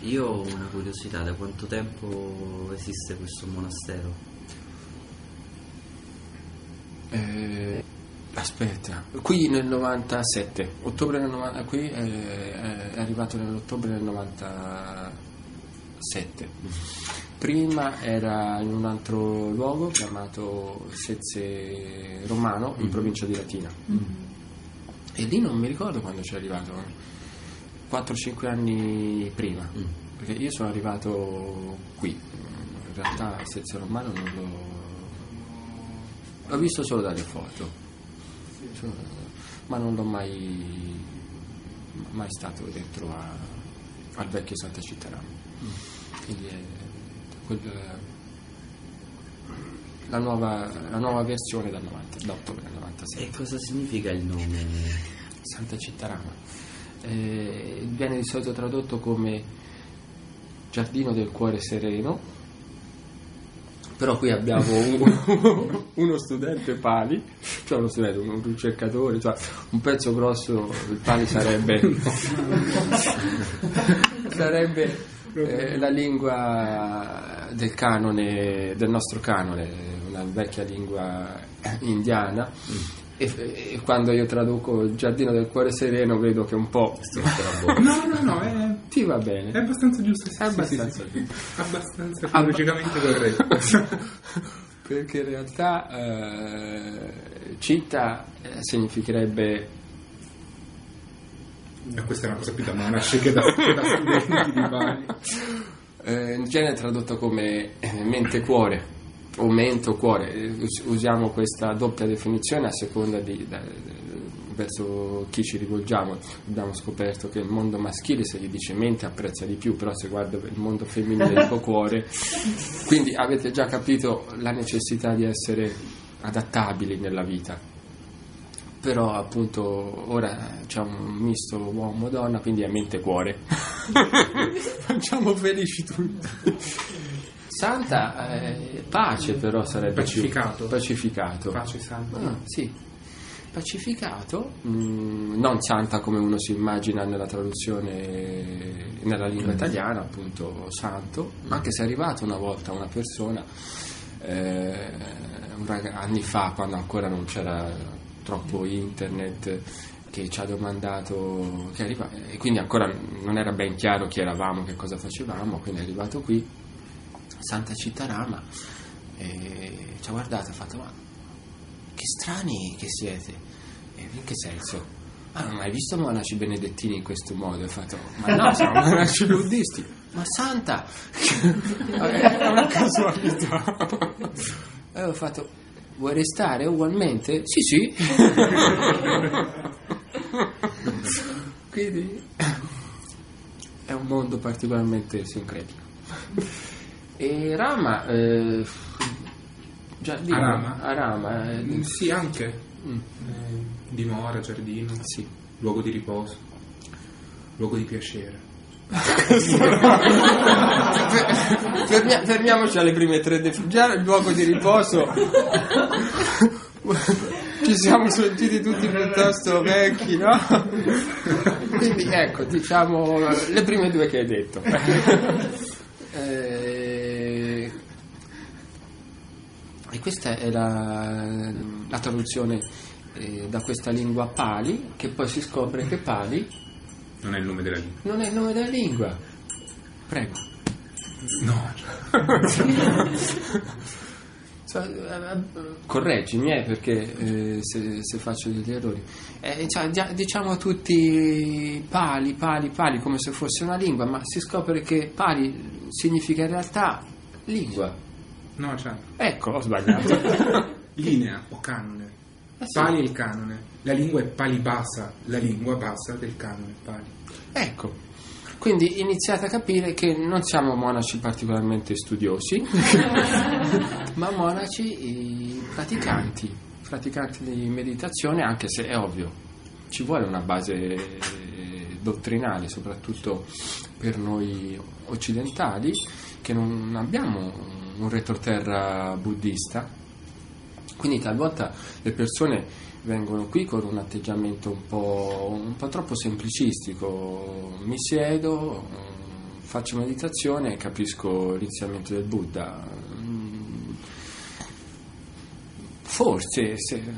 Io ho una curiosità, da quanto tempo esiste questo monastero? Aspetta, qui nel 97, ottobre del 90, qui è arrivato nell'ottobre del 97. Prima era in un altro luogo chiamato Sezze Romano, in provincia di Latina. E lì non mi ricordo quando c'è arrivato, 4-5 anni prima, perché io sono arrivato qui. In realtà Sezze Romano non l'ho visto solo dalle foto, ma non l'ho mai stato dentro al vecchio Santa Cittarama. Quindi è la nuova versione da ottobre del 96. E cosa significa il nome? Santa Cittarama viene di solito tradotto come Giardino del Cuore Sereno, però qui abbiamo uno studente Pali, cioè un ricercatore, cioè un pezzo grosso. Il Pali sarebbe la lingua del canone, del nostro canone, una vecchia lingua indiana. E quando io traduco il Giardino del Cuore Sereno vedo che un po' no, ti va bene, è abbastanza giusto, è abbastanza abbastanza filologicamente corretto. Perché in realtà città significherebbe, e questa è una cosa più da monaci che da studenti di Bali. In genere è tradotto come mente-cuore o mento-cuore. Usiamo questa doppia definizione a seconda verso chi ci rivolgiamo. Abbiamo scoperto che il mondo maschile, se gli dice mente, apprezza di più, però se guarda il mondo femminile dico cuore. Quindi avete già capito la necessità di essere adattabili nella vita. Però appunto ora c'è un misto uomo-donna, quindi è mente-cuore. Facciamo felici tutti. Santa, pace però sarebbe pacificato. Pacificato. Pace santa. Sì. Pacificato, non santa come uno si immagina nella traduzione nella lingua italiana, appunto santo, anche se è arrivata una volta una persona anni fa, quando ancora non c'era troppo internet, che ci ha domandato e quindi ancora non era ben chiaro chi eravamo, che cosa facevamo, quindi è arrivato qui Santa Cittarama e ci ha guardato e ha fatto: ma che strani che siete. E in che senso? Non hai mai visto monaci benedettini in questo modo? E ho fatto: ma no, siamo monaci buddisti. Ma Santa, è una casualità. E ho fatto: vuoi restare ugualmente? Sì. Quindi è un mondo particolarmente sincretico. E Rama, giardino, Arama, sì, anche dimora, giardino, sì, luogo di riposo, luogo di piacere. Fermiamoci alle prime tre definizioni. Il luogo di riposo ci siamo sentiti tutti piuttosto vecchi, no? Quindi ecco, diciamo le prime due che hai detto. E questa è la traduzione da questa lingua Pali, che poi si scopre che Pali non è il nome della lingua. Non è il nome della lingua. Prego. No. Correggimi, perché se faccio degli errori. Diciamo tutti Pali, come se fosse una lingua, ma si scopre che Pali significa in realtà lingua. No, Ecco, ho sbagliato. Linea o canone. Sì. Pali è il canone. La lingua è Pali Bassa, la lingua bassa del canone Pali. Ecco. Quindi iniziate a capire che non siamo monaci particolarmente studiosi, ma monaci praticanti di meditazione, anche se è ovvio, ci vuole una base dottrinale, soprattutto per noi occidentali, che non abbiamo un retroterra buddista. Quindi talvolta le persone vengono qui con un atteggiamento un po' troppo semplicistico: mi siedo, faccio meditazione e capisco l'insegnamento del Buddha. Forse,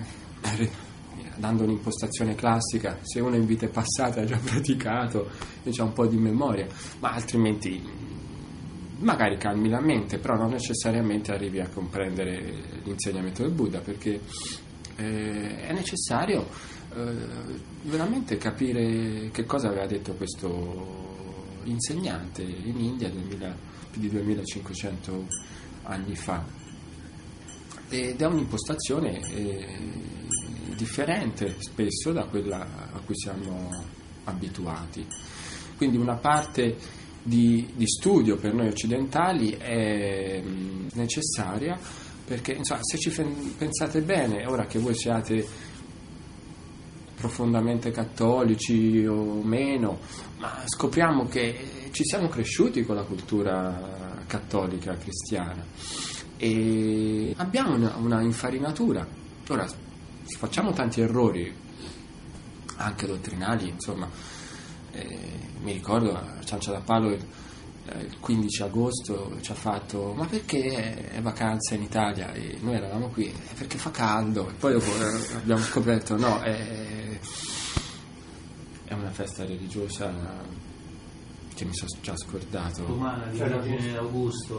dando un'impostazione classica, se uno in vita passata ha già praticato e c'ha un po' di memoria, ma altrimenti magari calmi la mente, però non necessariamente arrivi a comprendere l'insegnamento del Buddha, perché è necessario veramente capire che cosa aveva detto questo insegnante in India più di 2500 anni fa, ed è un'impostazione differente spesso da quella a cui siamo abituati. Quindi una parte di studio per noi occidentali è necessaria, perché insomma, se ci pensate bene, ora che voi siate profondamente cattolici o meno, ma scopriamo che ci siamo cresciuti con la cultura cattolica cristiana e abbiamo una infarinatura. Ora facciamo tanti errori anche dottrinali, insomma. Mi ricordo a Ciancia da Palo il 15 agosto ci ha fatto: ma perché è vacanza in Italia? E noi eravamo qui perché fa caldo, e poi dopo abbiamo scoperto no, è una festa religiosa che mi sono già scordato. Romana di origine Augusto.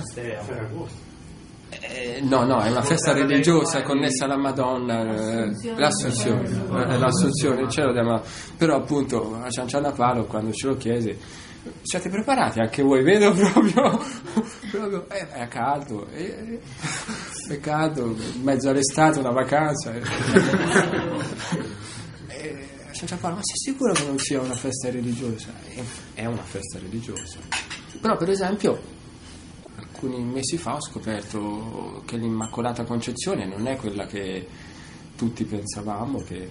No, è una festa religiosa connessa alla Madonna, l'Assunzione, il cielo della. Però appunto a Ciancia da Palo, quando ce lo chiese, siete preparati anche voi? Vedo proprio è caldo, è caldo, in mezzo all'estate, una vacanza. A Ciancia da Palo: ma sei sicuro che non sia una festa religiosa? È una festa religiosa. Però per esempio alcuni mesi fa ho scoperto che l'Immacolata Concezione non è quella che tutti pensavamo, che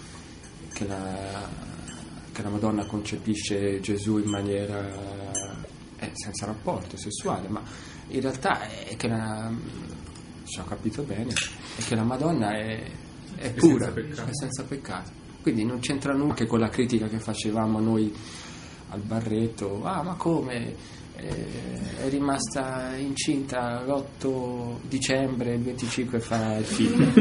la Madonna concepisce Gesù in maniera senza rapporto sessuale, ma in realtà è che se ho capito bene, è che la Madonna è pura, è senza peccato. Quindi non c'entra nulla con la critica che facevamo noi al Barretto: ma come? È rimasta incinta l'8 dicembre, il 25 fa il figlio.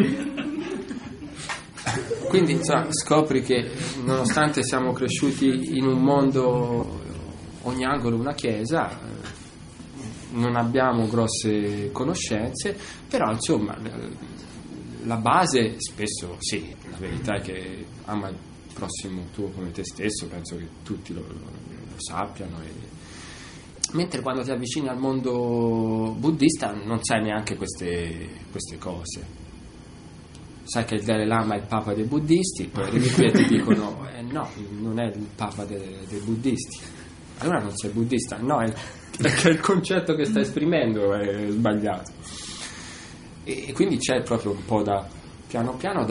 Quindi insomma, scopri che nonostante siamo cresciuti in un mondo, ogni angolo una chiesa, non abbiamo grosse conoscenze, però insomma la base spesso sì, la verità è che ama il prossimo tuo come te stesso, penso che tutti lo sappiano, mentre quando ti avvicini al mondo buddista non sai neanche queste cose. Sai che il Dalai Lama è il papa dei buddisti, poi arrivi qui e ti dicono no, non è il papa dei buddisti. Allora non sei buddista? No, è perché il concetto che stai esprimendo è sbagliato. E quindi c'è proprio un po' piano piano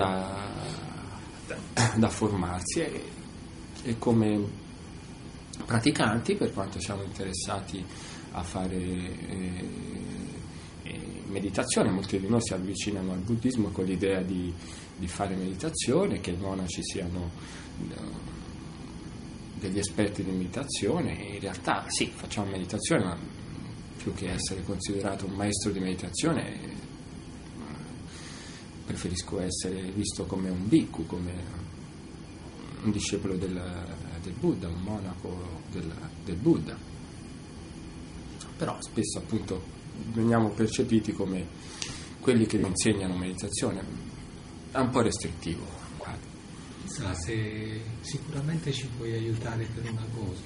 da formarsi, e come praticanti, per quanto siamo interessati a fare meditazione, molti di noi si avvicinano al buddismo con l'idea di fare meditazione, che i monaci siano degli esperti di meditazione, e in realtà sì, facciamo meditazione, ma più che essere considerato un maestro di meditazione preferisco essere visto come un bhikkhu, come un discepolo del Buddha, un monaco del Buddha. Però spesso appunto veniamo percepiti come quelli che insegnano meditazione. È un po' restrittivo. Chissà se sicuramente ci puoi aiutare per una cosa.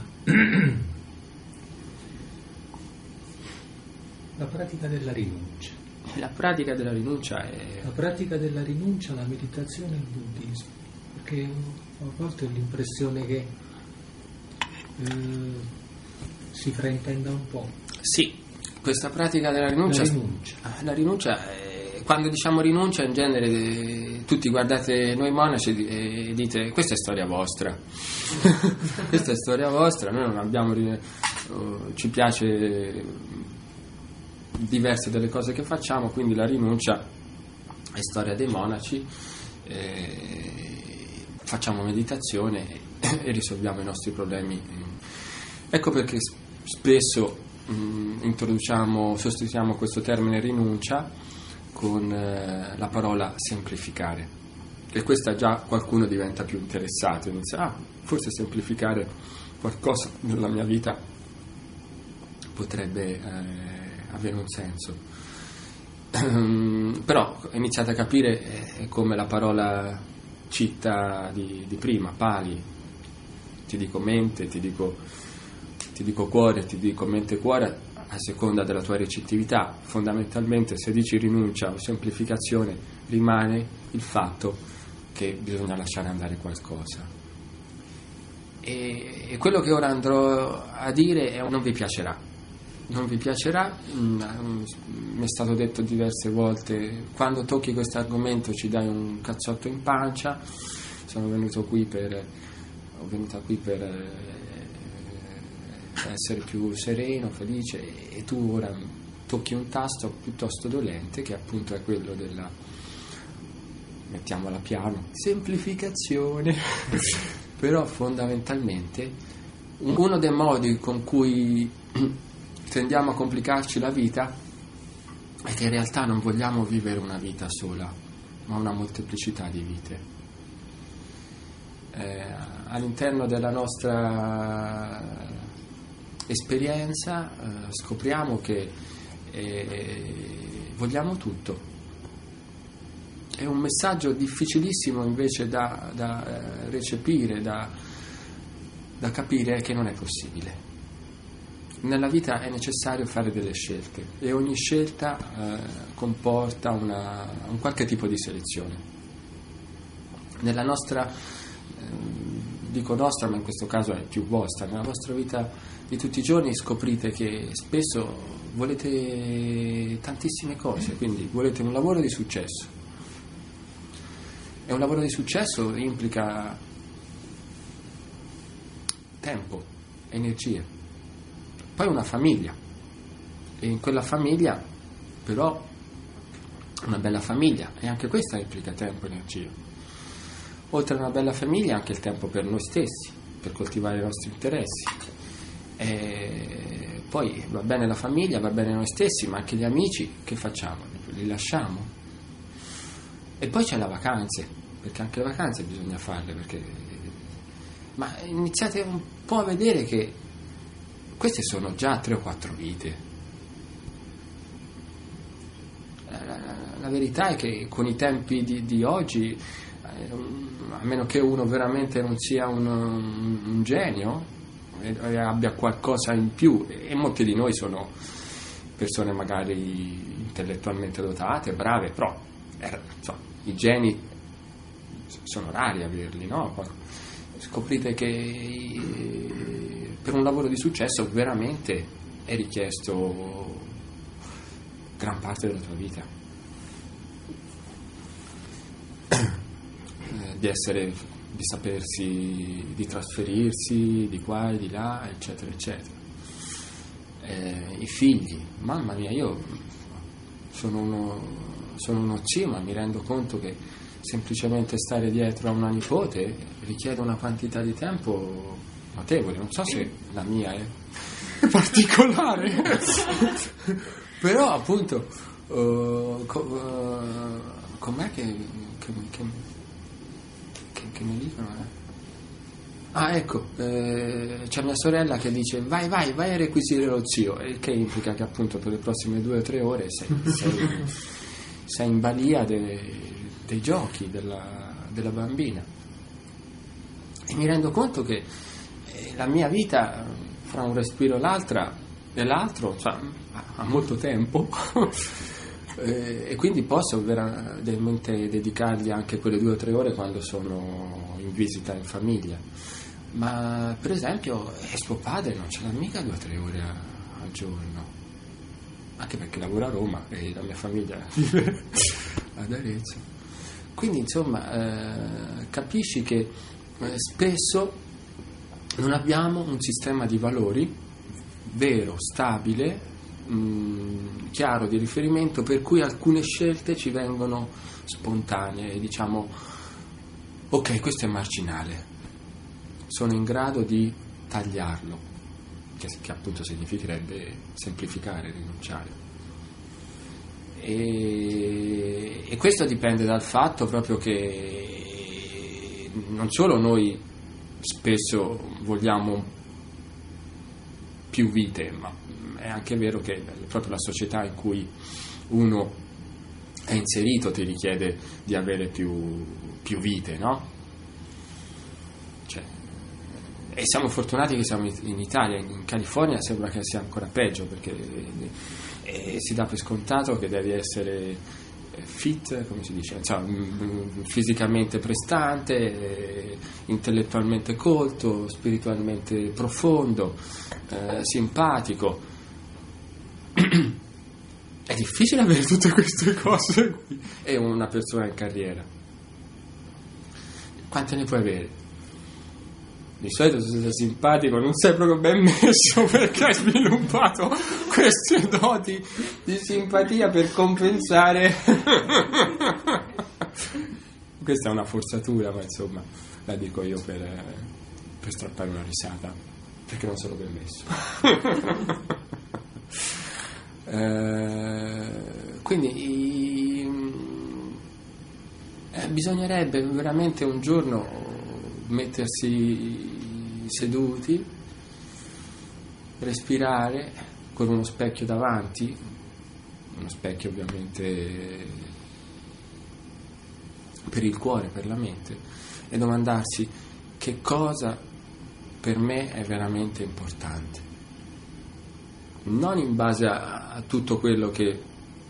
La pratica della rinuncia. La pratica della rinuncia è... La pratica della rinuncia, la meditazione e il buddismo. Perché a volte ho l'impressione che si fraintenda un po'. Sì, questa pratica della rinuncia. La rinuncia quando diciamo rinuncia, in genere tutti guardate noi monaci e dite: questa è storia vostra. Questa è storia vostra, noi non abbiamo ci piace diverse delle cose che facciamo, quindi la rinuncia è storia dei monaci. Facciamo meditazione e risolviamo i nostri problemi Ecco perché spesso sostituiamo questo termine rinuncia con la parola semplificare, e questa già qualcuno diventa più interessato, inizia, forse semplificare qualcosa nella mia vita potrebbe avere un senso. Però iniziate a capire come la parola citta di prima, pali, ti dico mente, ti dico cuore, ti dico mente e cuore, a seconda della tua recettività. Fondamentalmente, se dici rinuncia o semplificazione, rimane il fatto che bisogna lasciare andare qualcosa. E quello che ora andrò a dire non vi piacerà. Non vi piacerà, mi è stato detto diverse volte, quando tocchi questo argomento ci dai un cazzotto in pancia. Ho venuta qui per essere più sereno, felice, e tu ora tocchi un tasto piuttosto dolente, che appunto è quello della, mettiamola piano, semplificazione. Però fondamentalmente uno dei modi con cui tendiamo a complicarci la vita è che in realtà non vogliamo vivere una vita sola, ma una molteplicità di vite. All'interno della nostra esperienza scopriamo che vogliamo tutto. È un messaggio difficilissimo invece da recepire, da capire, che non è possibile. Nella vita è necessario fare delle scelte, e ogni scelta comporta un qualche tipo di selezione. Nella nostra, dico nostra, ma in questo caso è più vostra, nella vostra vita di tutti i giorni scoprite che spesso volete tantissime cose, quindi volete un lavoro di successo, e un lavoro di successo implica tempo, energie. Poi una famiglia, e in quella famiglia però una bella famiglia, e anche questa implica tempo e energia. Oltre a una bella famiglia anche il tempo per noi stessi, per coltivare i nostri interessi. E poi va bene la famiglia, va bene noi stessi, ma anche gli amici che facciamo? Li lasciamo? E poi c'è le vacanze, perché anche le vacanze bisogna farle, ma iniziate un po' a vedere che queste sono già 3 o 4 vite. La verità è che con i tempi di oggi, a meno che uno veramente non sia un genio e abbia qualcosa in più, e molti di noi sono persone magari intellettualmente dotate, brave, però i geni sono rari averli, no? Scoprite che per un lavoro di successo veramente è richiesto gran parte della tua vita, di sapersi, di trasferirsi di qua e di là, eccetera eccetera. I figli, mamma mia, io sono uno zio, ma mi rendo conto che semplicemente stare dietro a una nipote richiede una quantità di tempo notevole. Non so se la mia è particolare, però appunto com'è che mi dicono? Ecco, c'è mia sorella che dice vai a requisire lo zio, il che implica che appunto per le prossime 2 o 3 ore sei in balia dei giochi della bambina. E mi rendo conto che la mia vita, fra un respiro e l'altro, ha molto tempo e quindi posso veramente dedicargli anche quelle 2 o 3 ore quando sono in visita in famiglia. Ma per esempio suo padre non ce l'ha mica 2 o 3 ore al giorno, anche perché lavora a Roma e la mia famiglia vive ad Arezzo. Quindi insomma capisci che spesso non abbiamo un sistema di valori vero, stabile, chiaro, di riferimento, per cui alcune scelte ci vengono spontanee e diciamo ok, questo è marginale, sono in grado di tagliarlo, che appunto significherebbe semplificare, rinunciare. E questo dipende dal fatto proprio che non solo noi spesso vogliamo più vite, ma è anche vero che proprio la società in cui uno è inserito ti richiede di avere più vite, no? E siamo fortunati che siamo in Italia. In California sembra che sia ancora peggio, perché si dà per scontato che devi essere fit, come si dice, cioè, fisicamente prestante, intellettualmente colto, spiritualmente profondo, simpatico. È difficile avere tutte queste cose qui. E una persona in carriera, quante ne puoi avere? Di solito se sei simpatico non sei proprio ben messo, perché hai sviluppato queste doti di simpatia per compensare. Questa è una forzatura, ma insomma la dico io per strappare una risata, perché non sono ben messo. Quindi bisognerebbe veramente un giorno mettersi seduti, respirare con uno specchio davanti, uno specchio ovviamente per il cuore, per la mente, e domandarsi che cosa per me è veramente importante, non in base a tutto quello che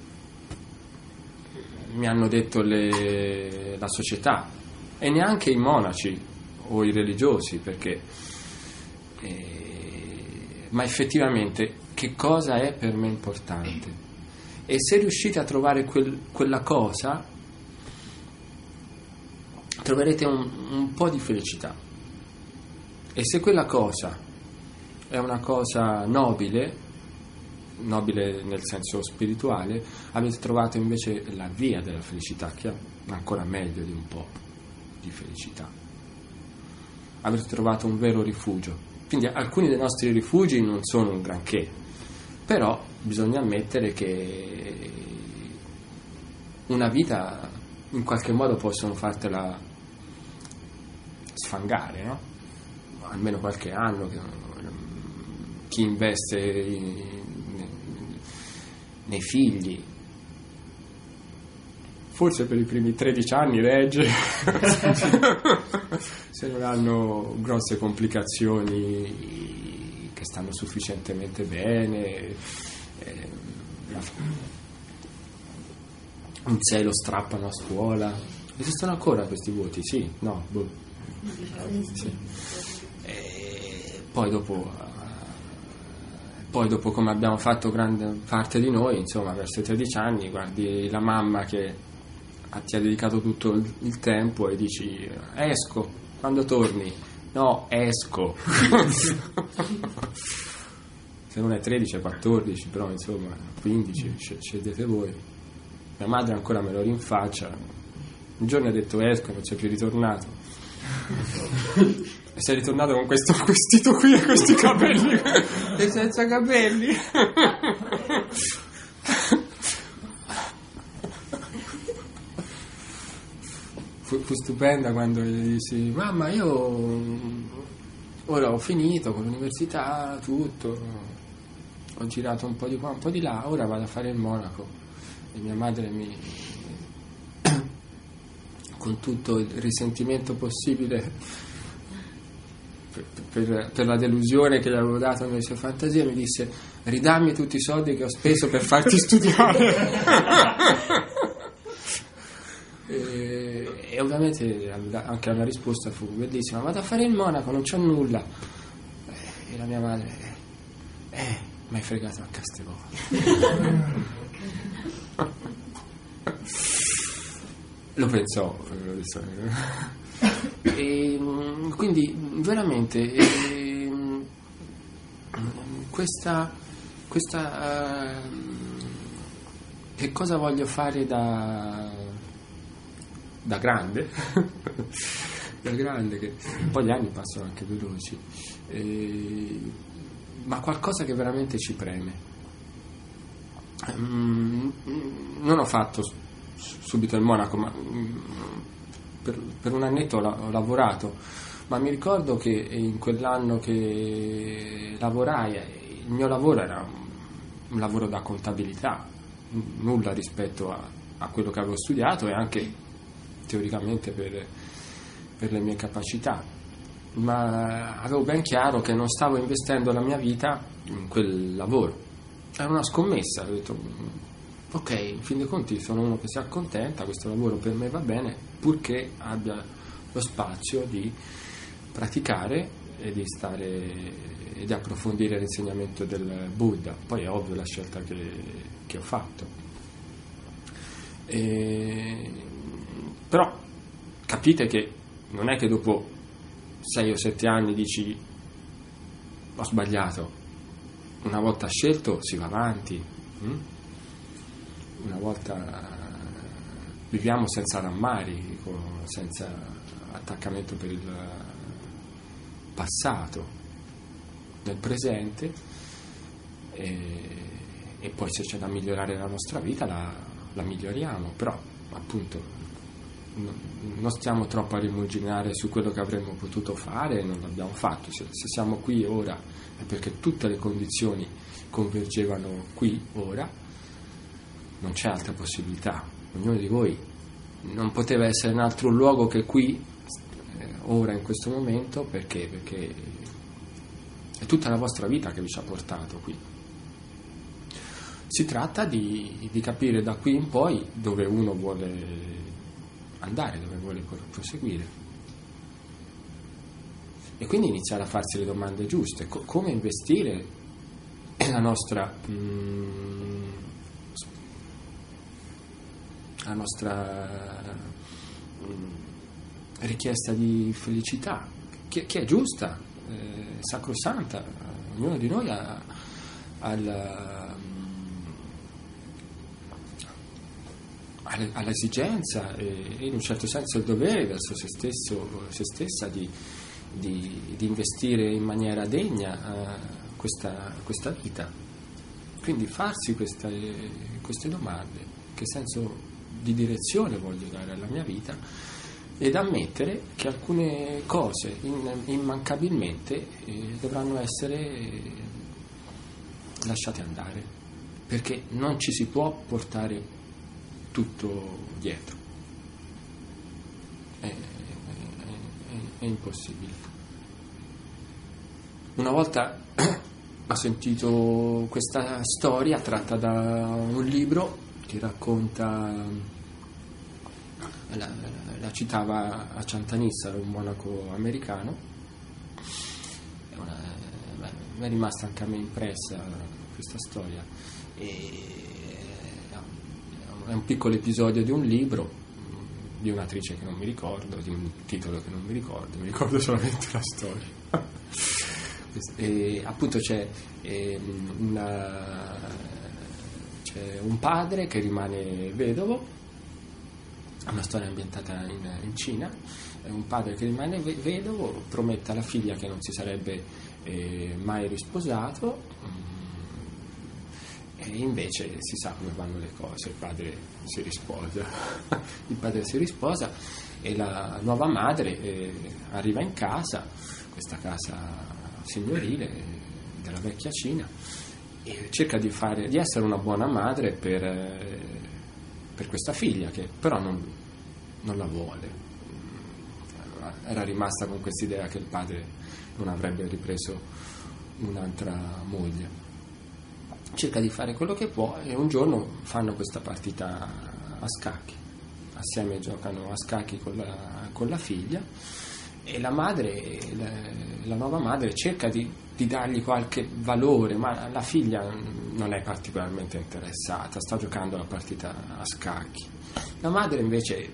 mi hanno detto la società, e neanche i monaci o i religiosi, perché ma effettivamente che cosa è per me importante. E se riuscite a trovare quella cosa, troverete un po' di felicità. E se quella cosa è una cosa nobile nel senso spirituale, avete trovato invece la via della felicità, che è ancora meglio di un po' di felicità. Avete trovato un vero rifugio. Quindi alcuni dei nostri rifugi non sono un granché, però bisogna ammettere che una vita in qualche modo possono fartela sfangare, no? Almeno qualche anno. Chi investe nei figli, forse per i primi 13 anni regge, se non hanno grosse complicazioni, che stanno sufficientemente bene, un 6 lo strappano a scuola. Esistono ancora questi voti? Sì? No? Sì. Poi dopo, come abbiamo fatto grande parte di noi, insomma, verso i 13 anni guardi la mamma che ti ha dedicato tutto il tempo e dici: esco, quando torni? No, esco. Se non è 13 è 14, però insomma 15, scegliete voi. Mia madre ancora me lo rinfaccia, un giorno ha detto esco e non c'è più ritornato, e sei ritornato con questo vestito qui e questi capelli e senza capelli. Fu stupenda quando gli dissi: mamma, io ora ho finito con l'università, tutto, ho girato un po' di qua, un po' di là, ora vado a fare il monaco. E mia madre con tutto il risentimento possibile per la delusione che gli avevo dato nelle sue fantasie, mi disse: ridammi tutti i soldi che ho speso per farti studiare. E ovviamente anche la risposta fu bellissima: vado a fare il monaco, non c'ho nulla. E la mia madre: mi hai fregato a Castelnuovo. Lo pensò. E quindi veramente questa che cosa voglio fare da grande da grande, che poi gli anni passano anche veloci, ma qualcosa che veramente ci preme. Non ho fatto subito il monaco, ma per un annetto ho lavorato, ma mi ricordo che in quell'anno che lavorai, il mio lavoro era un lavoro da contabilità, nulla rispetto a quello che avevo studiato e anche teoricamente per le mie capacità, ma avevo ben chiaro che non stavo investendo la mia vita in quel lavoro. Era una scommessa, ho detto ok, in fin dei conti sono uno che si accontenta, questo lavoro per me va bene, purché abbia lo spazio di praticare e di stare e di approfondire l'insegnamento del Buddha. Poi è ovvio la scelta che ho fatto. Però capite che non è che dopo 6 o 7 anni dici ho sbagliato. Una volta scelto si va avanti. Una volta viviamo senza rammarico, senza attaccamento per il passato, nel presente, e poi se c'è da migliorare la nostra vita la miglioriamo, però appunto non stiamo troppo a rimuginare su quello che avremmo potuto fare e non l'abbiamo fatto. Se siamo qui ora è perché tutte le condizioni convergevano qui ora, non c'è altra possibilità. Ognuno di voi non poteva essere in altro luogo che qui ora in questo momento, perché è tutta la vostra vita che vi ci ha portato qui. Si tratta di capire da qui in poi dove uno vuole andare, dove vuole proseguire, e quindi iniziare a farsi le domande giuste. Come investire la nostra richiesta di felicità, che è giusta, sacrosanta. Ognuno di noi ha l'esigenza e in un certo senso il dovere verso se stessa di investire in maniera degna questa vita. Quindi farsi queste domande: che senso di direzione voglio dare alla mia vita, ed ammettere che alcune cose immancabilmente dovranno essere lasciate andare, perché non ci si può portare tutto dietro, è impossibile. Una volta ho sentito questa storia tratta da un libro che racconta, la citava a Chantanissa, un monaco americano. Mi è rimasta anche a me impressa questa storia, è un piccolo episodio di un libro di un'attrice che non mi ricordo, di un titolo che non mi ricordo solamente la storia. E appunto c'è un padre che rimane vedovo, è una storia ambientata in Cina. È un padre che rimane vedovo, promette alla figlia che non si sarebbe mai risposato, e invece si sa come vanno le cose. Il padre si risposa e la nuova madre arriva in casa, questa casa signorile della vecchia Cina, e cerca di essere una buona madre per questa figlia, che però non la vuole. Era rimasta con quest'idea che il padre non avrebbe ripreso un'altra moglie. Cerca di fare quello che può, e un giorno fanno questa partita a scacchi, assieme giocano a scacchi con la figlia, e la nuova madre cerca di dargli qualche valore, ma la figlia non è particolarmente interessata, sta giocando la partita a scacchi. La madre invece,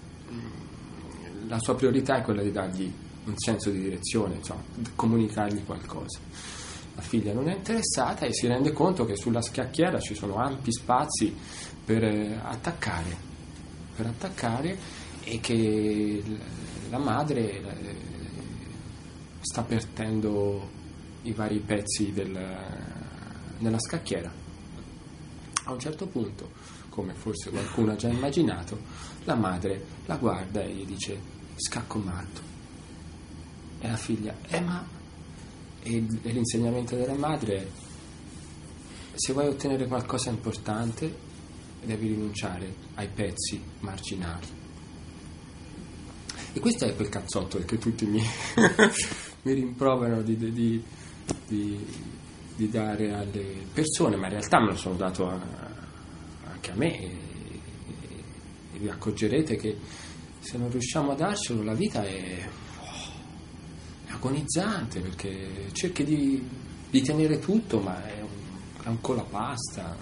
la sua priorità è quella di dargli un senso di direzione, insomma, comunicargli qualcosa. La figlia non è interessata e si rende conto che sulla scacchiera ci sono ampi spazi per attaccare, e che la madre sta perdendo i vari pezzi nella scacchiera. A un certo punto, come forse qualcuno ha già immaginato, la madre la guarda e gli dice: scacco matto. E la figlia: e l'insegnamento della madre è: se vuoi ottenere qualcosa importante devi rinunciare ai pezzi marginali. E questo è quel cazzotto che tutti mi rimproverano di dare alle persone, ma in realtà me lo sono dato anche a me, e vi accorgerete che se non riusciamo a darcelo la vita è agonizzante, perché cerchi di tenere tutto, ma è un colapasta.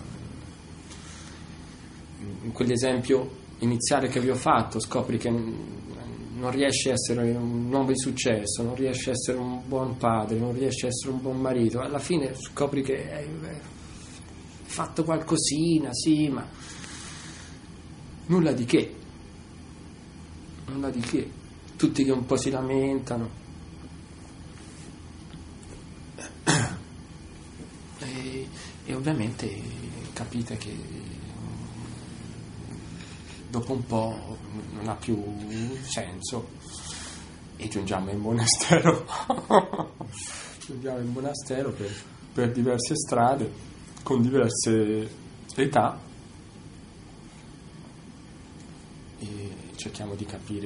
In quell'esempio iniziale che vi ho fatto, scopri che non riesci a essere un uomo di successo, non riesci a essere un buon padre, non riesci a essere un buon marito, alla fine scopri che hai fatto qualcosina, sì, ma nulla di che, tutti che un po' si lamentano. E ovviamente capite che dopo un po' non ha più senso e giungiamo in monastero per diverse strade, con diverse età, e cerchiamo di capire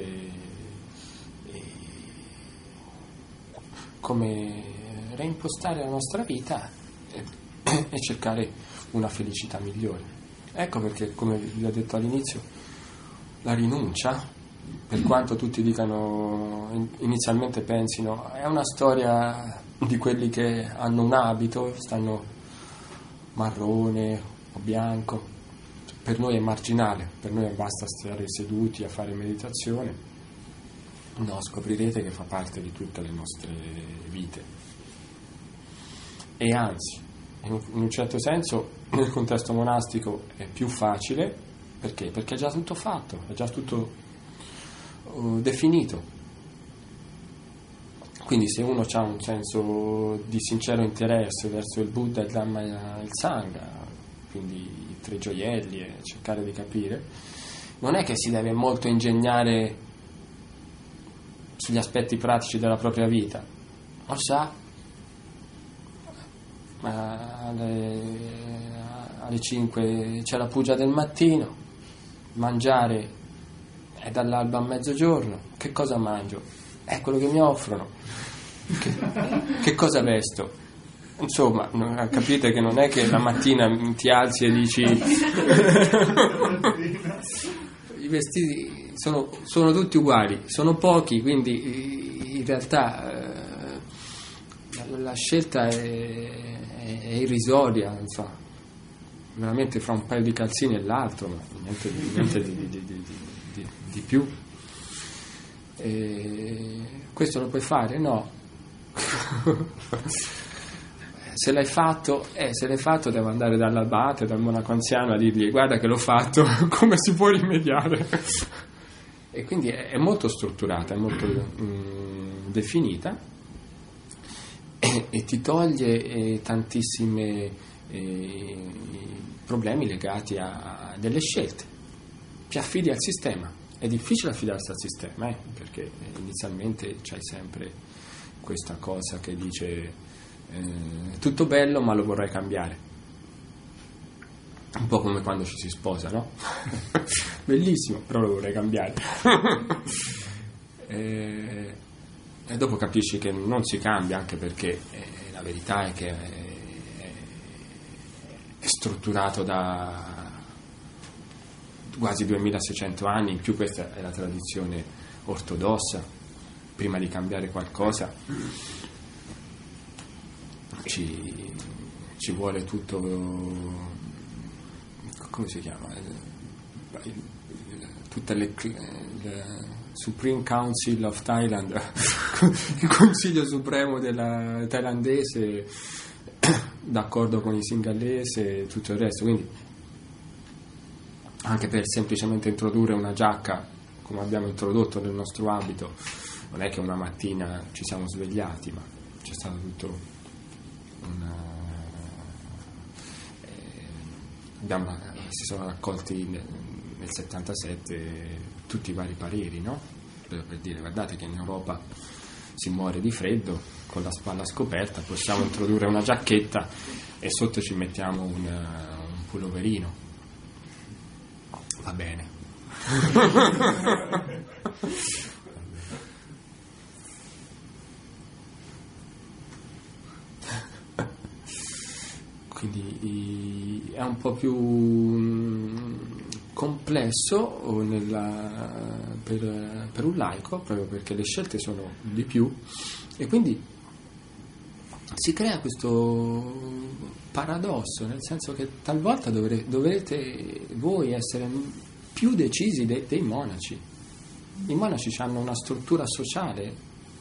come reimpostare la nostra vita e cercare una felicità migliore. Ecco perché, come vi ho detto all'inizio, la rinuncia, per quanto tutti dicano, inizialmente pensino, è una storia di quelli che hanno un abito, stanno marrone o bianco. Per noi è marginale, per noi basta stare seduti a fare meditazione. No, scoprirete che fa parte di tutte le nostre vite. E anzi, in un certo senso, nel contesto monastico è più facile. Perché? Perché è già tutto fatto, è già tutto definito. Quindi se uno ha un senso di sincero interesse verso il Buddha, il Dhamma e il Sangha, quindi i 3 gioielli, e cercare di capire, non è che si deve molto ingegnare sugli aspetti pratici della propria vita. Lo sa, alle 5 c'è la puja del mattino, mangiare è dall'alba a mezzogiorno. Che cosa mangio? È quello che mi offrono. Che cosa vesto? Insomma, capite che non è che la mattina ti alzi e dici i vestiti sono tutti uguali, sono pochi, quindi in realtà la scelta è irrisoria, non so, veramente fra un paio di calzini e l'altro, ma niente di più. Questo lo puoi fare? No. Se l'hai fatto devo andare dall'abate, dal monaco anziano, a dirgli: guarda che l'ho fatto, come si può rimediare? E quindi è molto strutturata, è molto definita, e ti toglie tantissime problemi legati a delle scelte. Ti affidi al sistema. È difficile affidarsi al sistema, perché inizialmente c'hai sempre questa cosa che dice tutto bello ma lo vorrei cambiare, un po' come quando ci si sposa, no? Bellissimo, però lo vorrei cambiare. E dopo capisci che non si cambia, anche perché la verità è che è strutturato da quasi 2600 anni, in più questa è la tradizione ortodossa. Prima di cambiare qualcosa ci vuole tutto, come si chiama, tutte le Supreme Council of Thailand, il Consiglio Supremo thailandese, d'accordo con i singallese e tutto il resto. Quindi anche per semplicemente introdurre una giacca, come abbiamo introdotto nel nostro abito, non è che una mattina ci siamo svegliati, ma c'è stato tutto si sono raccolti nel 77 tutti i vari pareri, no? Per dire guardate che in Europa si muore di freddo, con la spalla scoperta possiamo introdurre una giacchetta e sotto ci mettiamo un pulloverino, va bene. Quindi è un po' più complesso per un laico, proprio perché le scelte sono di più, e quindi si crea questo paradosso, nel senso che talvolta dovrete voi essere più decisi dei monaci. I monaci hanno una struttura sociale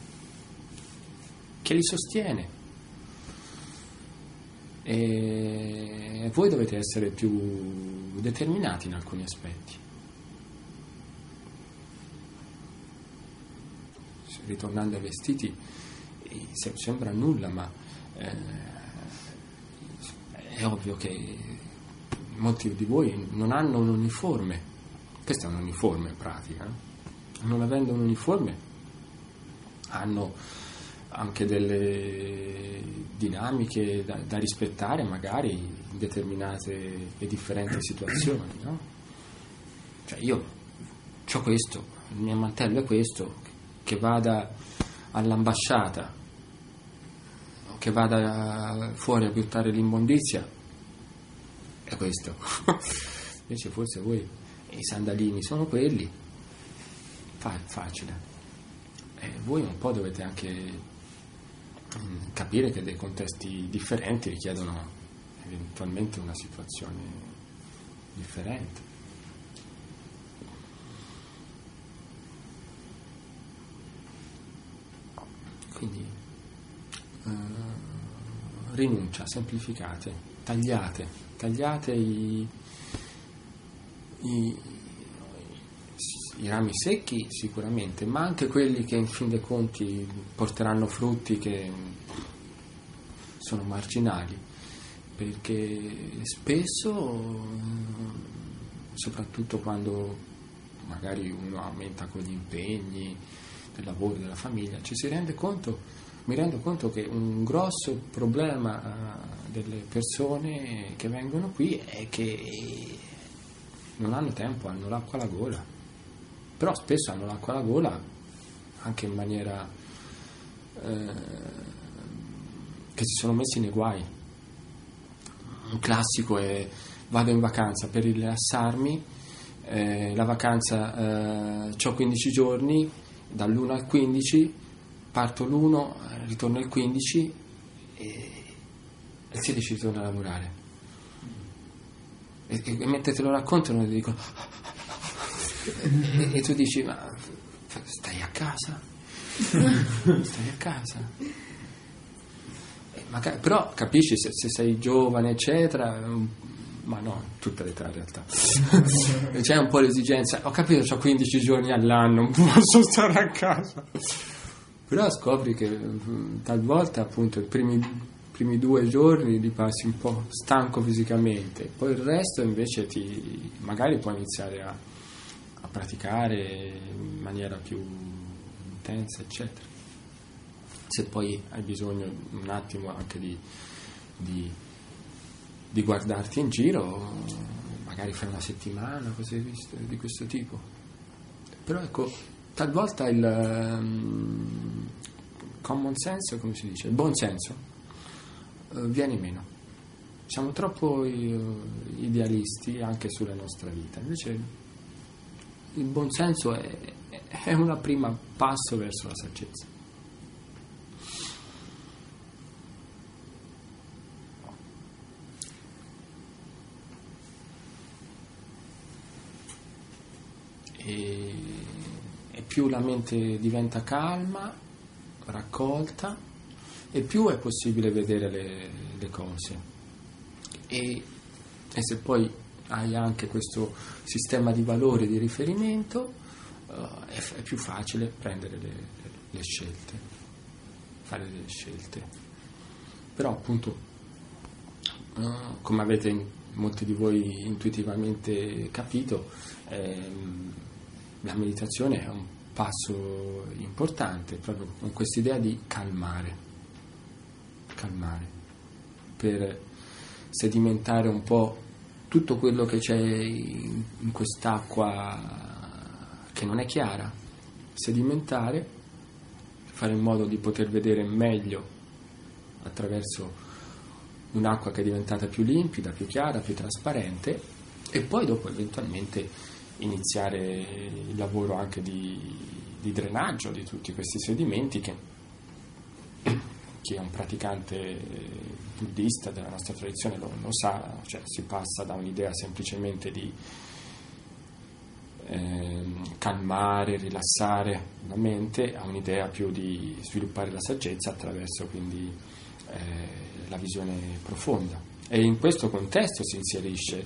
che li sostiene, e voi dovete essere più determinati in alcuni aspetti. Ritornando ai vestiti, sembra nulla, ma è ovvio che molti di voi non hanno un uniforme. Questa è un uniforme in pratica. Non avendo un uniforme hanno anche delle dinamiche da rispettare magari in determinate e differenti situazioni, no? Cioè io ho questo, il mio mantello è questo, che vada all'ambasciata o che vada fuori a buttare l'immondizia è questo. Invece forse voi i sandalini sono quelli, facile, e voi un po' dovete anche capire che dei contesti differenti richiedono eventualmente una situazione differente. Quindi rinuncia, semplificate, tagliate i rami secchi sicuramente, ma anche quelli che in fin dei conti porteranno frutti che sono marginali, perché spesso, soprattutto quando magari uno aumenta con gli impegni del lavoro, della famiglia, mi rendo conto che un grosso problema delle persone che vengono qui è che non hanno tempo, hanno l'acqua alla gola. Però spesso hanno l'acqua alla gola anche in maniera che si sono messi nei guai. Un classico è: vado in vacanza per rilassarmi, la vacanza c'ho 15 giorni, dall'1 al 15, parto l'1, ritorno il 15 e il 16 ritorno a lavorare. E mentre te lo raccontano ti dicono e tu dici: ma stai a casa? Stai a casa? Magari, però capisci, se sei giovane eccetera, ma no, tutte le età in realtà c'è un po' l'esigenza, ho capito, ho 15 giorni all'anno, non posso stare a casa, però scopri che talvolta appunto i primi 2 giorni li passi un po' stanco fisicamente, poi il resto invece magari puoi iniziare a praticare in maniera più intensa, eccetera. Se poi hai bisogno un attimo anche di guardarti in giro, magari fai una settimana, cose di questo tipo. Però ecco, talvolta il common sense, come si dice, il buon senso viene meno. Siamo troppo idealisti anche sulla nostra vita, invece il buon senso è una prima passo verso la saggezza. E più la mente diventa calma, raccolta, e più è possibile vedere le cose. E se poi hai anche questo sistema di valori di riferimento, è più facile prendere le scelte, fare delle scelte. però appunto come avete molti di voi intuitivamente capito, la meditazione è un passo importante proprio con quest'idea di calmare per sedimentare un po' tutto quello che c'è in quest'acqua che non è chiara, sedimentare, fare in modo di poter vedere meglio attraverso un'acqua che è diventata più limpida, più chiara, più trasparente, e poi dopo eventualmente iniziare il lavoro anche di drenaggio di tutti questi sedimenti che chi è un praticante buddista della nostra tradizione lo sa, cioè si passa da un'idea semplicemente di calmare, rilassare la mente a un'idea più di sviluppare la saggezza attraverso quindi la visione profonda, e in questo contesto si inserisce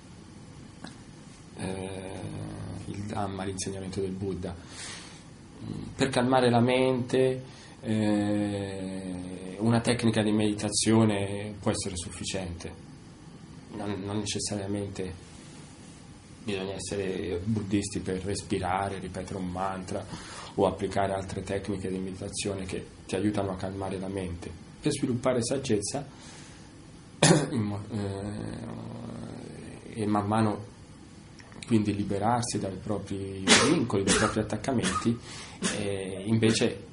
il Dhamma, l'insegnamento del Buddha. Per calmare la mente una tecnica di meditazione può essere sufficiente, non necessariamente bisogna essere buddisti per respirare, ripetere un mantra o applicare altre tecniche di meditazione che ti aiutano a calmare la mente. Per sviluppare saggezza e man mano quindi liberarsi dai propri vincoli, dai propri attaccamenti, invece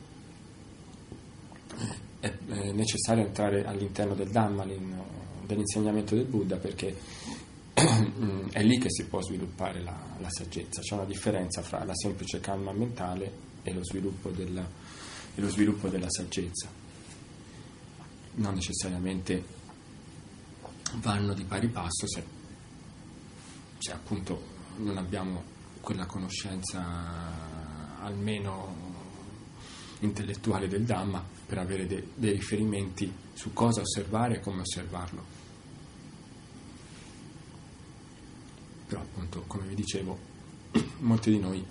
è necessario entrare all'interno del Dhamma, dell'insegnamento del Buddha, perché è lì che si può sviluppare la saggezza. C'è una differenza fra la semplice calma mentale e lo sviluppo della saggezza. Non necessariamente vanno di pari passo se appunto non abbiamo quella conoscenza almeno intellettuale del Dhamma per avere dei riferimenti su cosa osservare e come osservarlo. Però appunto, come vi dicevo, molti di noi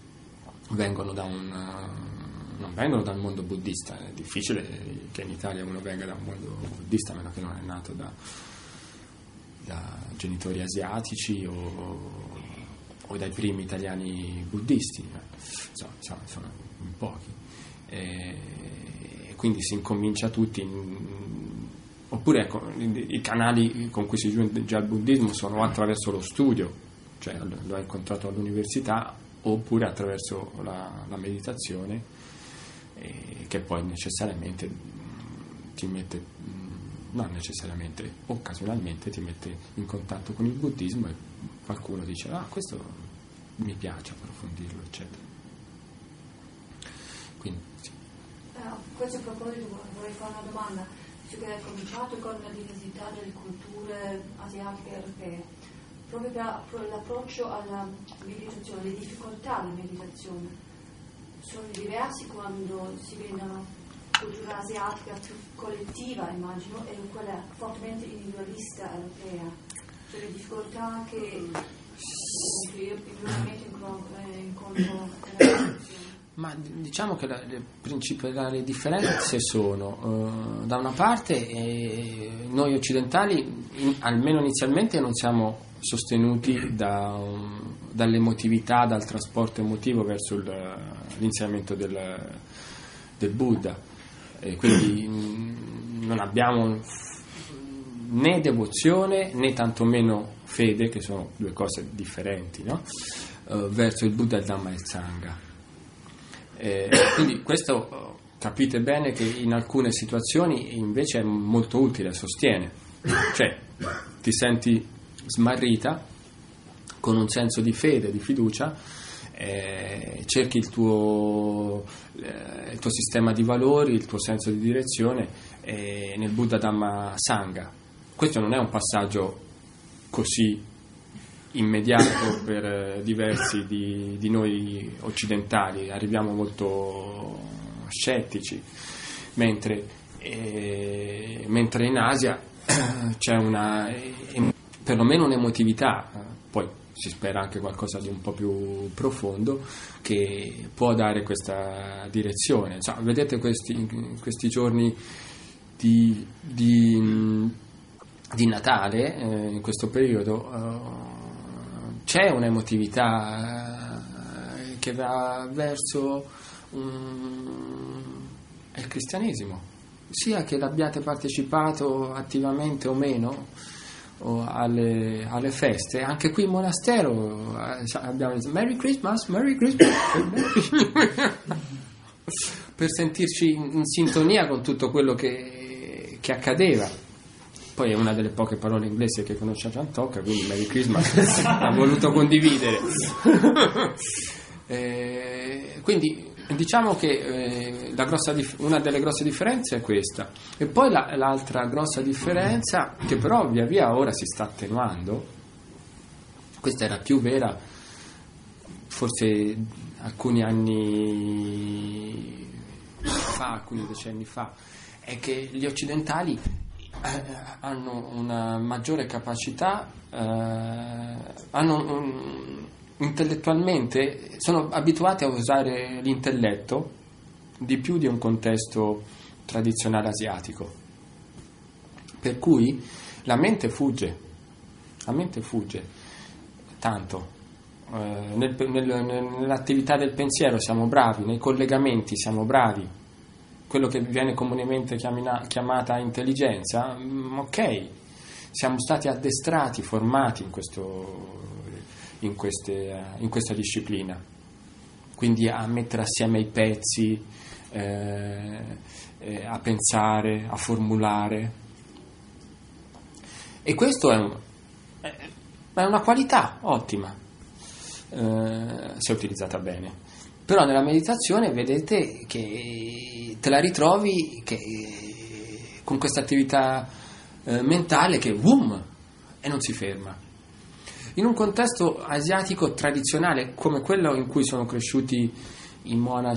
non vengono dal mondo buddista. È difficile che in Italia uno venga da un mondo buddista, a meno che non è nato da genitori asiatici o dai primi italiani buddisti, sono in pochi, e quindi si incomincia tutti oppure ecco, i canali con cui si giunge al buddismo sono attraverso lo studio, cioè lo hai incontrato all'università, oppure attraverso la meditazione, che poi necessariamente ti mette, non necessariamente, occasionalmente ti mette in contatto con il buddismo, e qualcuno dice questo mi piace approfondirlo, eccetera. Quindi sì. A questo proposito vorrei fare una domanda. Visto che hai cominciato con la diversità delle culture asiatiche e europee, proprio per l'approccio alla meditazione, le difficoltà della meditazione sono diversi quando si viene da una cultura asiatica più collettiva, immagino, e quella fortemente individualista europea. Cioè le difficoltà che io individualmente incontro nella meditazione. Ma diciamo che le principali differenze sono, da una parte, noi occidentali, almeno inizialmente, non siamo sostenuti dall'emotività, dal trasporto emotivo verso l'insegnamento del Buddha, e quindi non abbiamo né devozione né tantomeno fede, che sono due cose differenti, no? Verso il Buddha, il Dhamma e il Sangha. Quindi questo capite bene che in alcune situazioni invece è molto utile, sostiene, cioè ti senti smarrita con un senso di fede, di fiducia, cerchi il tuo sistema di valori, il tuo senso di direzione nel Buddha, Dhamma, Sangha. Questo non è un passaggio così immediato per diversi di noi occidentali, arriviamo molto scettici, mentre in Asia c'è perlomeno un'emotività, poi si spera anche qualcosa di un po' più profondo, che può dare questa direzione. Vedete questi giorni di Natale, in questo periodo, c'è un'emotività che va verso il cristianesimo, sia che l'abbiate partecipato attivamente o meno alle feste. Anche qui in monastero abbiamo detto Merry Christmas, Merry Christmas per sentirci in sintonia con tutto quello che accadeva. Poi è una delle poche parole inglesi che conosce Giantocca, quindi Merry Christmas ha voluto condividere. Quindi diciamo che una delle grosse differenze è questa. E poi l'altra grossa differenza, che però via via ora si sta attenuando, questa era più vera forse alcuni anni fa, alcuni decenni fa, è che gli occidentali hanno una maggiore capacità, intellettualmente sono abituati a usare l'intelletto di più di un contesto tradizionale asiatico, per cui la mente fugge tanto. Nell'attività del pensiero siamo bravi, nei collegamenti siamo bravi, quello che viene comunemente chiamata intelligenza, ok, siamo stati addestrati, formati in questa disciplina, quindi a mettere assieme i pezzi, a pensare, a formulare, e questo è una qualità ottima se utilizzata bene. Però nella meditazione vedete che te la ritrovi con questa attività mentale che boom, e non si ferma. In un contesto asiatico tradizionale come quello in cui sono cresciuti i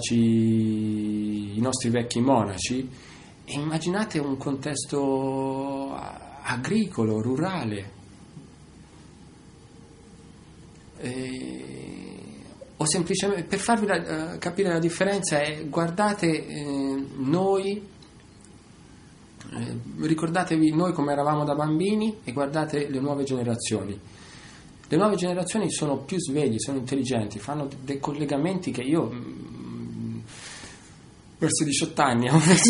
nostri vecchi monaci, immaginate un contesto agricolo, rurale, o semplicemente, per farvi capire la differenza, guardate noi, ricordatevi noi come eravamo da bambini e guardate le nuove generazioni. Le nuove generazioni sono più svegli, sono intelligenti, fanno dei collegamenti che io verso 18 anni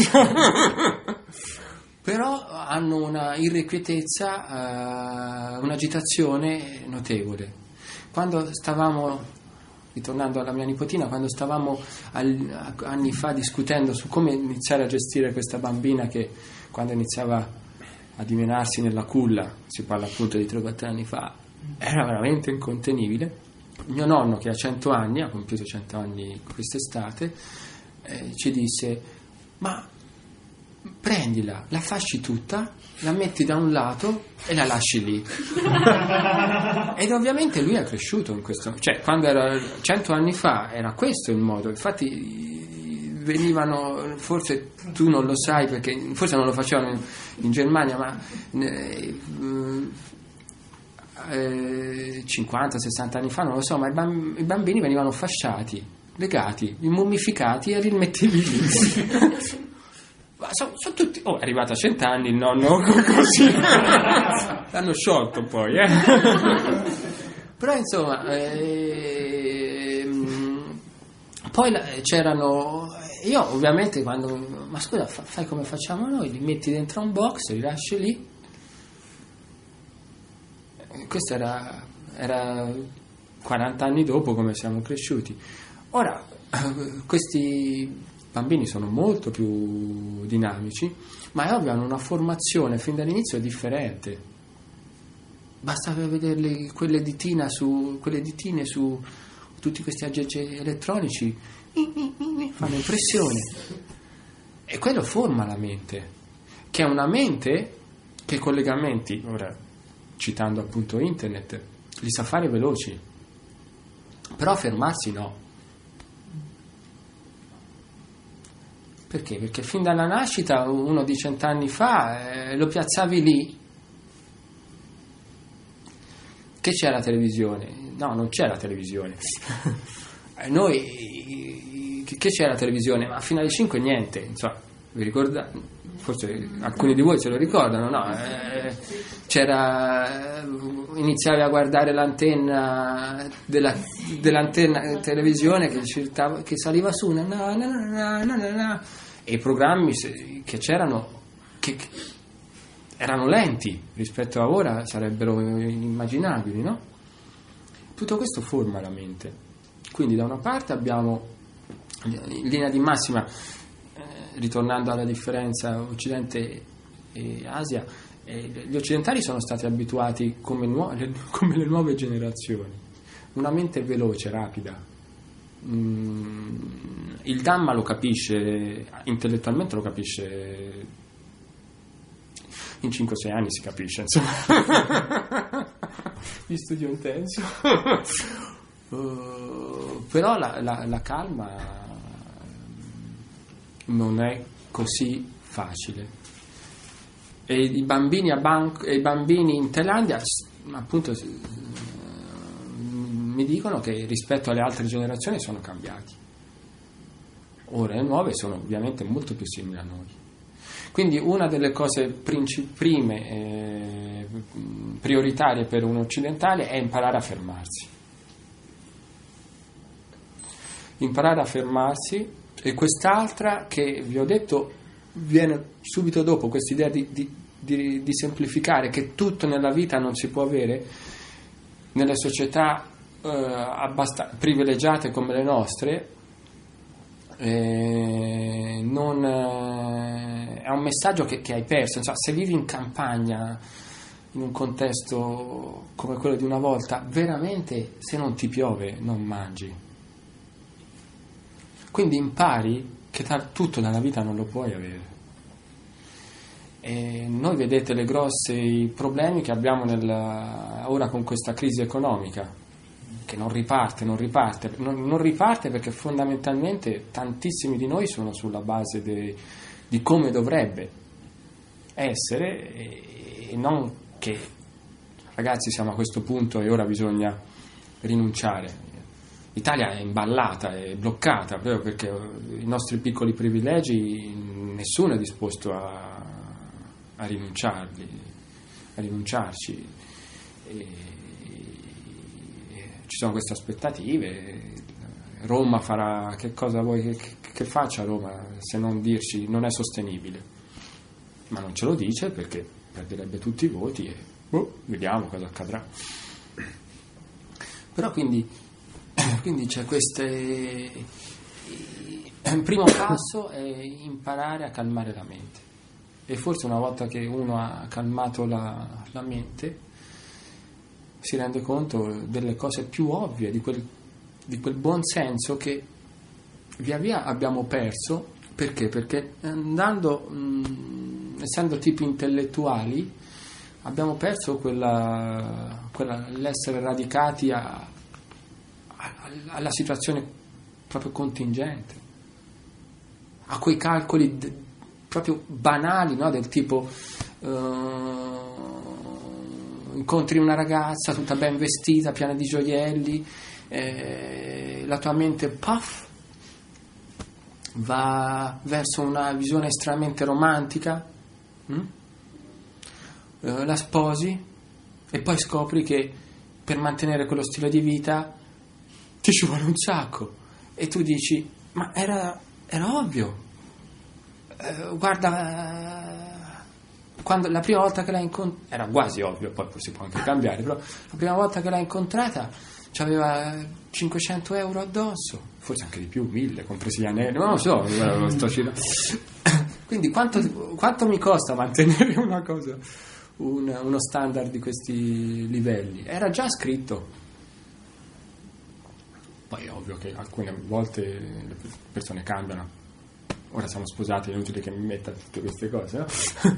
però hanno una irrequietezza, un'agitazione notevole. Quando stavamo, ritornando alla mia nipotina, quando stavamo anni fa discutendo su come iniziare a gestire questa bambina che quando iniziava a dimenarsi nella culla, si parla appunto di 3-4 anni fa, era veramente incontenibile. Mio nonno, che ha 100 anni, ha compiuto 100 anni quest'estate, ci disse: ma prendila, la fasci tutta, la metti da un lato e la lasci lì. Ed ovviamente lui è cresciuto in questo, cioè quando era 100 anni fa era questo il modo. Infatti venivano, forse tu non lo sai perché forse non lo facevano in Germania, ma 50-60 anni fa, non lo so, ma i bambini venivano fasciati, legati, mummificati e li rimettevi lì. Sono tutti. È arrivato a 100 anni il nonno, così l'hanno sciolto poi, però insomma poi c'erano, io ovviamente quando, ma scusa, fai come facciamo noi, li metti dentro un box, li lasci lì. Questo era 40 anni dopo come siamo cresciuti. Ora questi bambini sono molto più dinamici, ma è ovvio, hanno una formazione fin dall'inizio differente. Basta vederle quelle ditine su tutti questi aggeggi elettronici, fanno impressione, e quello forma la mente, che è una mente che i collegamenti, ora citando appunto internet, li sa fare veloci, però fermarsi no. Perché? Perché fin dalla nascita, uno di 100 anni fa, lo piazzavi lì. Che c'è la televisione? No, non c'è la televisione. Noi, che c'è la televisione? Ma fino alle 5 niente, insomma, vi ricordate? forse alcuni di voi se lo ricordano, no? Iniziavi a guardare l'antenna dell'antenna televisione che saliva su, e i programmi che c'erano che erano lenti rispetto a ora, sarebbero inimmaginabili, no? Tutto questo forma la mente. Quindi da una parte abbiamo, in linea di massima, ritornando alla differenza Occidente e Asia, gli occidentali sono stati abituati come le nuove generazioni, una mente veloce, rapida. Il Dhamma lo capisce, intellettualmente lo capisce, in 5-6 anni si capisce, insomma. Vi studio intenso. Però la calma non è così facile, e i bambini in Thailandia appunto mi dicono che rispetto alle altre generazioni sono cambiati. Ora le nuove sono ovviamente molto più simili a noi. Quindi una delle cose prime prioritarie per un occidentale è imparare a fermarsi. E quest'altra, che vi ho detto, viene subito dopo, questa idea di semplificare, che tutto nella vita non si può avere nelle società privilegiate come le nostre. È un messaggio che hai perso. Insomma, se vivi in campagna, in un contesto come quello di una volta, veramente se non ti piove non mangi. Quindi impari che tutto nella vita non lo puoi avere. E noi vedete i grossi problemi che abbiamo ora con questa crisi economica, che non riparte perché fondamentalmente tantissimi di noi sono sulla base di come dovrebbe essere, e non che ragazzi siamo a questo punto e ora bisogna rinunciare. L'Italia è imballata, è bloccata proprio perché i nostri piccoli privilegi nessuno è disposto a rinunciarci. Ci sono queste aspettative. Roma farà, che cosa vuoi che faccia Roma se non dirci non è sostenibile? Ma non ce lo dice perché perderebbe tutti i voti e vediamo cosa accadrà. Però quindi c'è il primo passo è imparare a calmare la mente, e forse una volta che uno ha calmato la mente si rende conto delle cose più ovvie, di quel buon senso che via via abbiamo perso. Perché? Perché essendo tipi intellettuali, abbiamo perso l'essere radicati alla situazione proprio contingente, a quei calcoli proprio banali, no? Del tipo incontri una ragazza tutta ben vestita, piena di gioielli, la tua mente puff va verso una visione estremamente romantica, la sposi e poi scopri che per mantenere quello stile di vita ti ci vuole un sacco, e tu dici ma era ovvio, guarda, quando la prima volta che l'hai incontrata era quasi ovvio, poi si può anche cambiare, però la prima volta che l'hai incontrata c'aveva 500 euro addosso, forse anche di più, 1000, compresi gli anelli, ma non so, quindi quanto mi costa mantenere una cosa, uno standard di questi livelli? Era già scritto. Poi è ovvio che alcune volte le persone cambiano, ora siamo sposati, è inutile che mi metta tutte queste cose, no?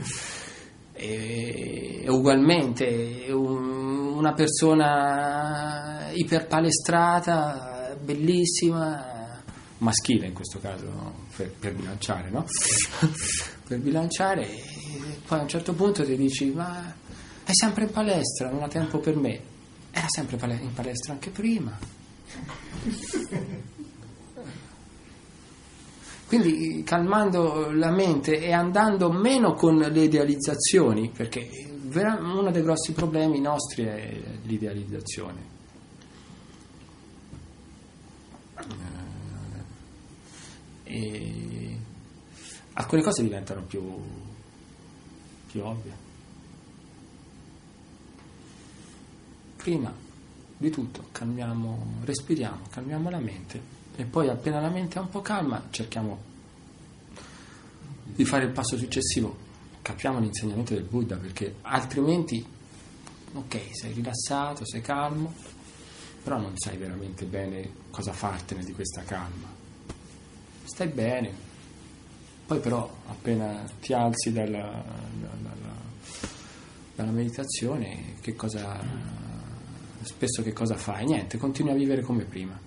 E ugualmente una persona iperpalestrata, bellissima, maschile in questo caso, per bilanciare, no? Per bilanciare, e poi a un certo punto ti dici ma è sempre in palestra, non ha tempo per me. Era sempre in palestra anche prima. Quindi calmando la mente e andando meno con le idealizzazioni, perché uno dei grossi problemi nostri è l'idealizzazione. E alcune cose diventano più ovvie. Prima di tutto respiriamo, calmiamo la mente e poi appena la mente è un po' calma cerchiamo di fare il passo successivo, capiamo l'insegnamento del Buddha, perché altrimenti ok, sei rilassato, sei calmo, però non sai veramente bene cosa fartene di questa calma. Stai bene, poi però appena ti alzi dalla meditazione, spesso che cosa fai? Niente, continui a vivere come prima.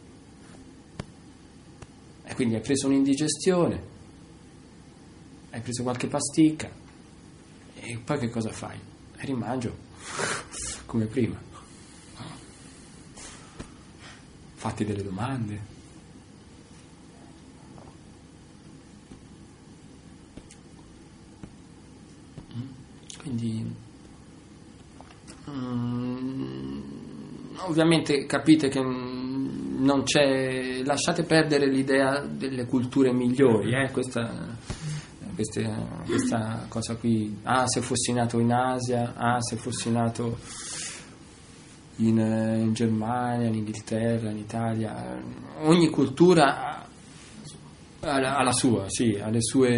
E quindi hai preso un'indigestione, hai preso qualche pasticca e poi che cosa fai? Rimangio come prima. Fatti delle domande. Quindi ovviamente capite che non c'è, lasciate perdere l'idea delle culture migliori, questa cosa qui, se fossi nato in Asia, se fossi nato in Germania, in Inghilterra, in Italia, ogni cultura ha la sua, sì, ai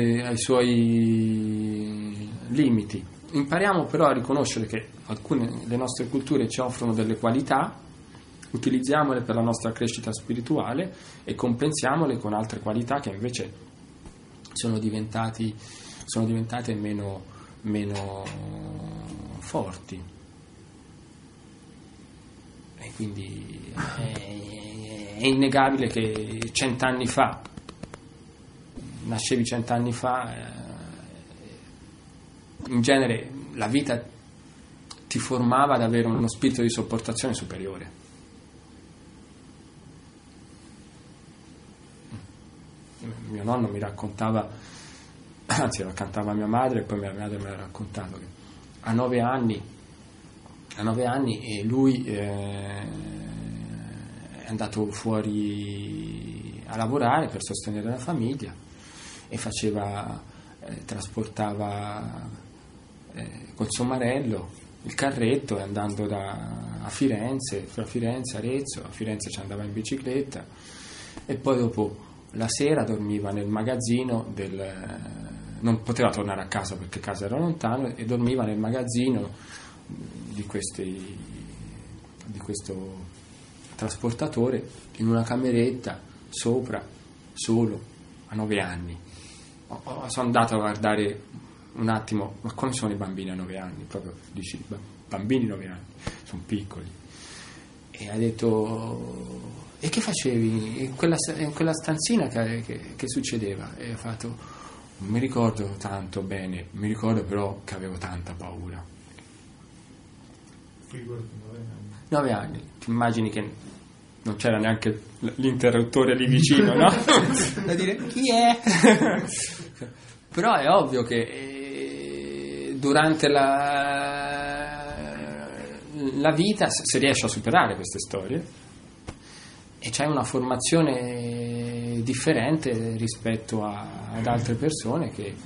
suoi limiti. Impariamo però a riconoscere che le nostre culture ci offrono delle qualità, utilizziamole per la nostra crescita spirituale e compensiamole con altre qualità che invece sono diventate meno forti. E quindi è innegabile che 100 anni fa, nascevi 100 anni fa, in genere la vita ti formava ad avere uno spirito di sopportazione superiore. Mio nonno mi raccontava, anzi lo cantava mia madre e poi mia madre me l'ha raccontato, che a 9 anni lui è andato fuori a lavorare per sostenere la famiglia e trasportava col sommarello il carretto, e andando fra Firenze, Arezzo, a Firenze ci andava in bicicletta e poi dopo la sera dormiva nel magazzino non poteva tornare a casa perché casa era lontano, e dormiva nel magazzino di questo trasportatore in una cameretta sopra, solo, a 9 anni. Sono andato a guardare un attimo, ma come sono i bambini a 9 anni? Proprio dici, bambini 9 anni, sono piccoli. E ha detto, e che facevi in quella stanzina che succedeva? E ha fatto, non mi ricordo tanto bene, mi ricordo però che avevo tanta paura. 9 anni, ti immagini che non c'era neanche l'interruttore lì vicino, no? Da dire, chi è? Però è ovvio che durante la vita, se riesci a superare queste storie, e c'hai una formazione differente rispetto ad altre persone che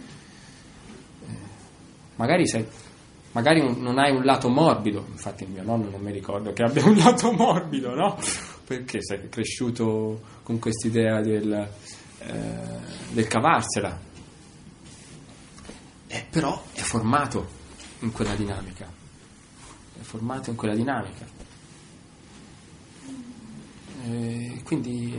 magari non hai un lato morbido. Infatti mio nonno non mi ricordo che abbia un lato morbido, no? Perché sei cresciuto con quest'idea del cavarsela, però è formato in quella dinamica, quindi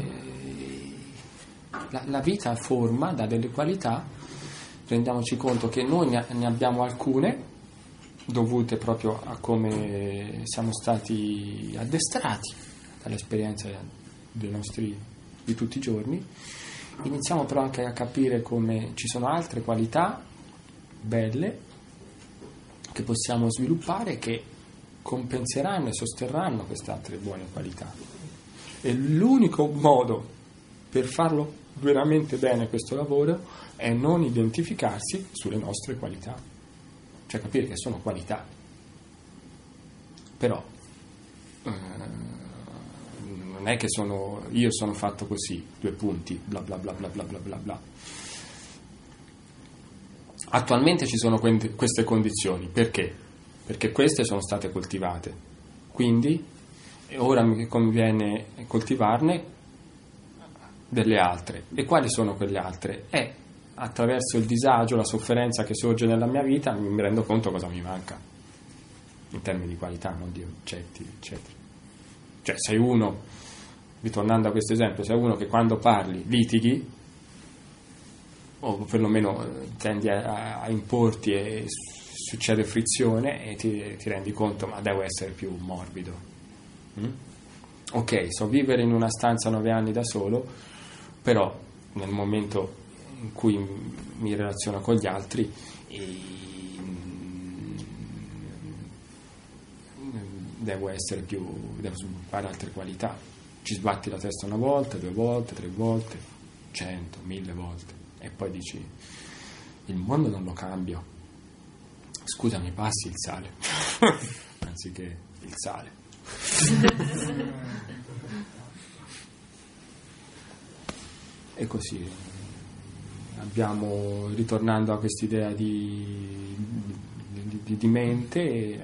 la vita forma, dà delle qualità. Rendiamoci conto che noi ne abbiamo alcune dovute proprio a come siamo stati addestrati dall'esperienza di tutti i giorni. Iniziamo però anche a capire come ci sono altre qualità belle che possiamo sviluppare, che compenseranno e sosterranno queste altre buone qualità. E l'unico modo per farlo veramente bene questo lavoro è non identificarsi sulle nostre qualità, cioè capire che sono qualità, però non è che io sono fatto così, 2 punti, bla bla bla bla bla bla bla bla. Attualmente ci sono queste condizioni, perché? Perché queste sono state coltivate, quindi ora mi conviene coltivarne delle altre. E quali sono quelle altre? Attraverso il disagio, la sofferenza che sorge nella mia vita mi rendo conto cosa mi manca in termini di qualità, non di oggetti, eccetera. Cioè, sei uno, ritornando a questo esempio, sei uno che quando parli litighi, o perlomeno tendi a importi e succede frizione e ti rendi conto, ma devo essere più morbido. Ok, so vivere in una stanza 9 anni da solo, però nel momento in cui mi relaziono con gli altri devo sviluppare altre qualità. Ci sbatti la testa una volta, 2 volte, 3 volte, 100, 1000 volte e poi dici il mondo non lo cambio, scusa, mi passi il sale anziché il sale. E così abbiamo, ritornando a quest'idea di mente,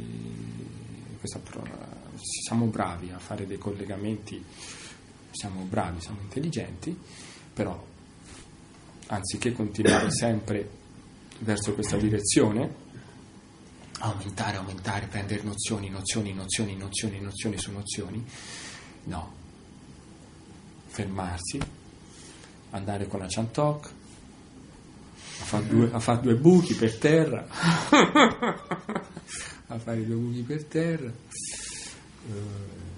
siamo bravi a fare dei collegamenti, siamo bravi, siamo intelligenti, però anziché continuare sempre verso questa direzione, aumentare, prendere nozioni su nozioni, no, fermarsi, andare con la Chantok a fare 2 buchi per terra a fare 2 buchi per terra,